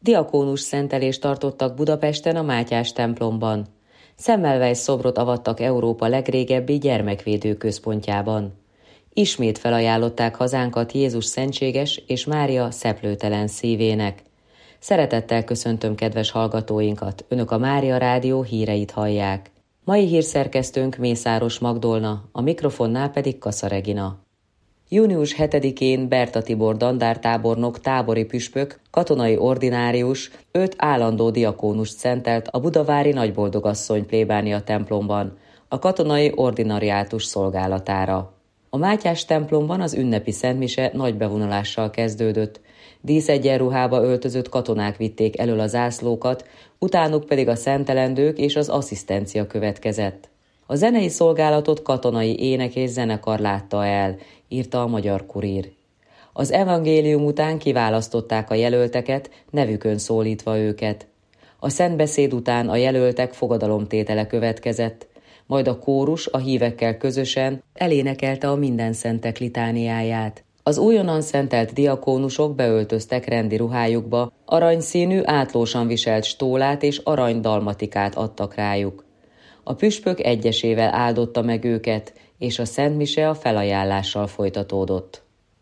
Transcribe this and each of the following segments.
Diakónus szentelést tartottak Budapesten a Mátyás templomban. Semmelweis szobrot avattak Európa legrégebbi gyermekvédő központjában. Ismét felajánlották hazánkat Jézus szentséges és Mária szeplőtelen szívének. Szeretettel köszöntöm kedves hallgatóinkat, Önök a Mária Rádió híreit hallják. Mai hírszerkesztőnk Mészáros Magdolna, a mikrofonnál pedig Kassa Regina. Június 7-én Berta Tibor dandártábornok tábori püspök, katonai ordinárius, 5 állandó diakónust szentelt a budavári Nagyboldogasszony plébánia templomban, a katonai ordinariátus szolgálatára. A Mátyás templomban az ünnepi szentmise nagy bevonulással kezdődött. Díszegyenruhába öltözött katonák vitték elől a zászlókat, utánuk pedig a szentelendők és az asszisztencia következett. A zenei szolgálatot katonai ének és zenekar látta el, írta a Magyar Kurír. Az evangélium után kiválasztották a jelölteket, nevükön szólítva őket. A szentbeszéd után a jelöltek fogadalomtétele következett, majd a kórus a hívekkel közösen elénekelte a Mindenszentek litániáját. Az újonnan szentelt diakónusok beöltöztek rendi ruhájukba, aranyszínű, átlósan viselt stólát és arany dalmatikát adtak rájuk. A püspök egyesével áldotta meg őket, és a szentmise a felajánlással folytatódott.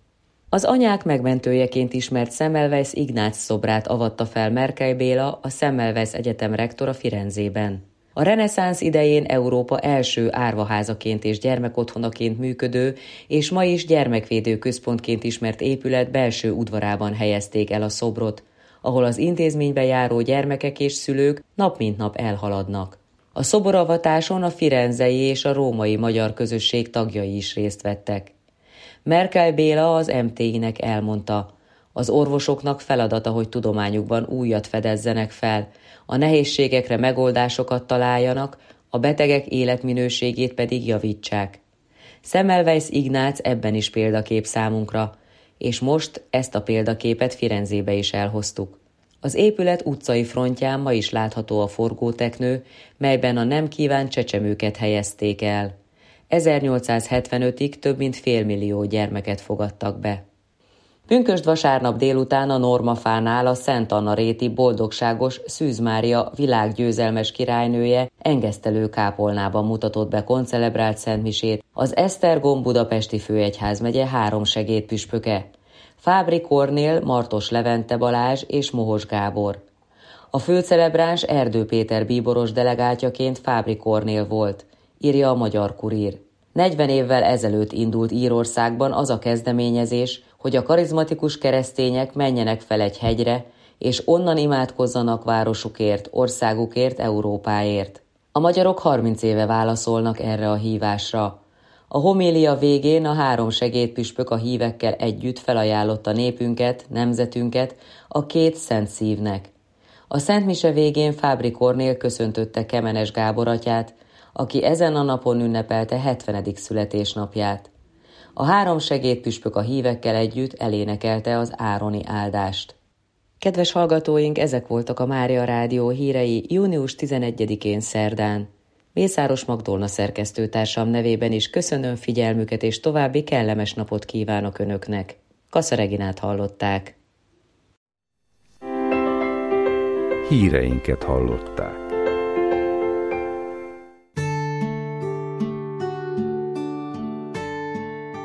Az anyák megmentőjeként ismert Semmelweis Ignác szobrát avatta fel Merkely Béla, a Semmelweis Egyetem rektora Firenzében. A reneszánsz idején Európa első árvaházaként és gyermekotthonaként működő, és ma is gyermekvédő központként ismert épület belső udvarában helyezték el a szobrot, ahol az intézménybe járó gyermekek és szülők nap mint nap elhaladnak. A szoboravatáson a firenzei és a római magyar közösség tagjai is részt vettek. Merkely Béla az MTI-nek elmondta, az orvosoknak feladata, hogy tudományukban újat fedezzenek fel, a nehézségekre megoldásokat találjanak, a betegek életminőségét pedig javítsák. Semmelweis Ignác ebben is példakép számunkra, és most ezt a példaképet Firenzébe is elhoztuk. Az épület utcai frontján ma is látható a forgóteknő, melyben a nem kívánt csecsemőket helyezték el. 1875-ig több mint 500 000 gyermeket fogadtak be. Pünkösd vasárnap délután a Normafánál a Szent Anna réti boldogságos Szűz Mária világgyőzelmes királynője engesztelő kápolnában mutatott be koncelebrált szentmisét az Esztergom budapesti főegyházmegye 3 segédpüspöke, Fábry Kornél, Martos Levente Balázs és Mohos Gábor. A főcelebráns Erdő Péter bíboros delegátjaként Fábry Kornél volt, írja a Magyar Kurír. 40 évvel ezelőtt indult Írországban az a kezdeményezés, hogy a karizmatikus keresztények menjenek fel egy hegyre, és onnan imádkozzanak városukért, országukért, Európáért. A magyarok 30 éve válaszolnak erre a hívásra. A homélia végén a 3 segédpüspök a hívekkel együtt felajánlotta népünket, nemzetünket a 2 szent szívnek. A szentmise végén Fábry Kornél köszöntötte Kemenes Gábor atyát, aki ezen a napon ünnepelte 70. születésnapját. A 3 segédpüspök a hívekkel együtt elénekelte az ároni áldást. Kedves hallgatóink, ezek voltak a Mária Rádió hírei június 11-én szerdán. Mészáros Magdolna szerkesztőtársam nevében is köszönöm figyelmüket, és további kellemes napot kívánok Önöknek. Kassa Reginát hallották. Híreinket hallották.